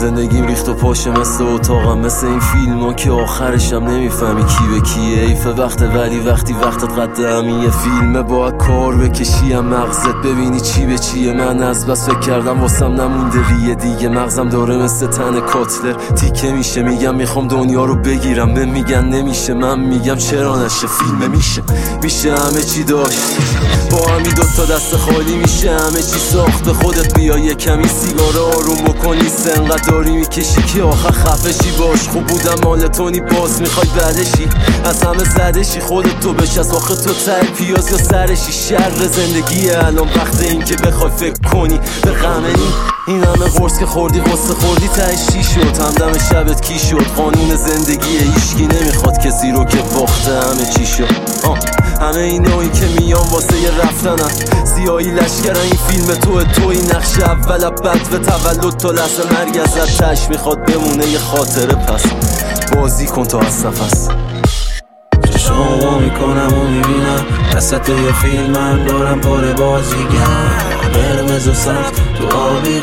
زندگیم ریخت و پاشه مثل اتاقم، مثل این فیلم ها که آخرشم نمیفهمی کی به کیه. ایفه وقت ولی وقتی وقتت قدمی یه فیلمه باید کار بکشیم مغزت ببینی چی به چیه. من از بس فکر کردم واسم نمونده ریه دیگه، مغزم داره مثل تن کاتلر تیکه میشه. میگم میخوام دنیا رو بگیرم، به میگن نمیشه، من میگم چرا نشه. فیلم میشه همه چی داشت، با همین دوتا دست خالی میشه همه چی ساخت. خودت بیا یه کمی سیگار آروم بکنی، انقدر داری میکشی که آخر خفشی. باش خوب بودم مال تونی، باز میخوای بعدشی، از همه زدشی. خودت تو بشست آخه تو ته پیاز یا سرشی. شر زندگیه الان وقت این که بخوای فکر کنی به غم این همه قرص که خوردی قصه خوردی تهش چی شد؟ همدم شبت کی شد؟ قانون زندگیه هیچکی نمیخواد کسی رو که باخته همه چی شد. همه اینایی که میان واسه یه رفتنن، سیاهی لشکرن. این فیلم توی نقش اول بد و تولد تا لحظه مرگ ازت تش میخواد بمونه یه خاطره. پس بازی کن تا از نفس. چشمامو میکنم و میبینم وسط یه فیلم من دارم پاره بازیگر، قرمز و سخت تو آبی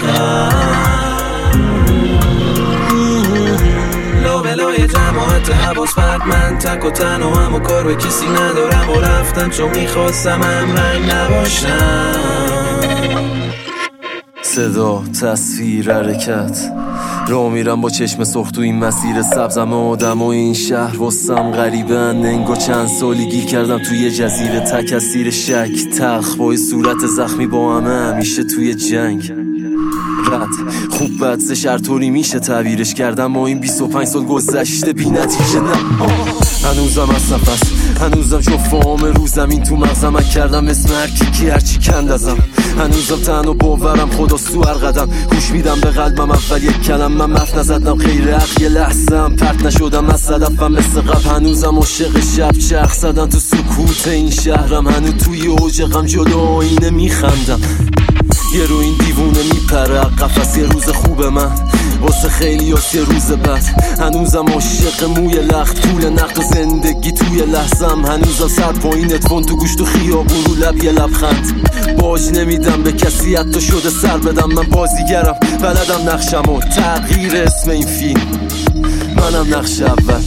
لابلای جماعت حواس فرد، من تک و تنها و کار به کسی ندارم و رفتم چون میخواستم هم رنگ نباشم. صدا، تصویر، حرکت، راه میرم با چشم سرخ تو این مسیر سبزم. آدم و این شهر واسم غریبن، انگار چند سالی گیر کردم توی یه جزیره تک اسیر شک. تلخ با صورت زخمی با همه همیشه توی جنگ. رد خوب بد سه شهر طوری میشه تعبیرش کردم، ما این 25 سال گذشته بی نتیجه. نه هنوزم از نفس، هنوزم شفام روزم این تو مغزم کردم اسم هر کی هرچی کند ازم. هنوزم تنها باورم خدا سو هر قدم، گوش میدم به قلبم اول یک کلم. من مف نزدم غیر حق یه لحظم پرت نشدم از صدفم مثل قبل. هنوزم عاشق شب چرخ زدن تو سکوت این شهرم، هنوز توی اوج غم جلو آینه میخندم. یه رو این دیوونه میپره قفس، یه روز خوب من واسه خیلی هست یه روز بد. هنوزم عاشق موی لخت پول نقد و زندگی توی لحظم. هنوزم سر پایینت کن تو گوش تو خیابون رو لب یه لبخند. باج نمیدم به کسی حتی شده سر بدم، من بازیگرم بلدم نقشم و تغییر اسم این فیلم منم نقش اول.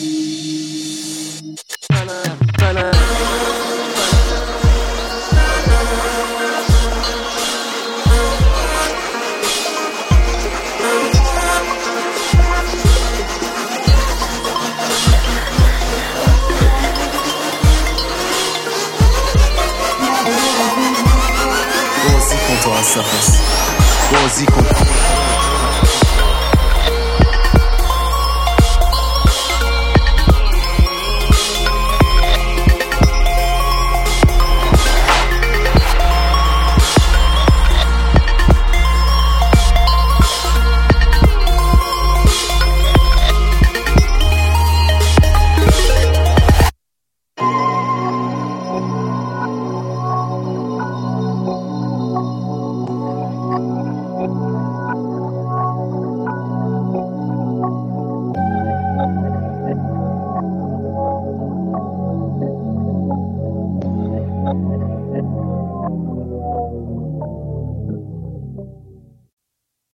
بازی کن.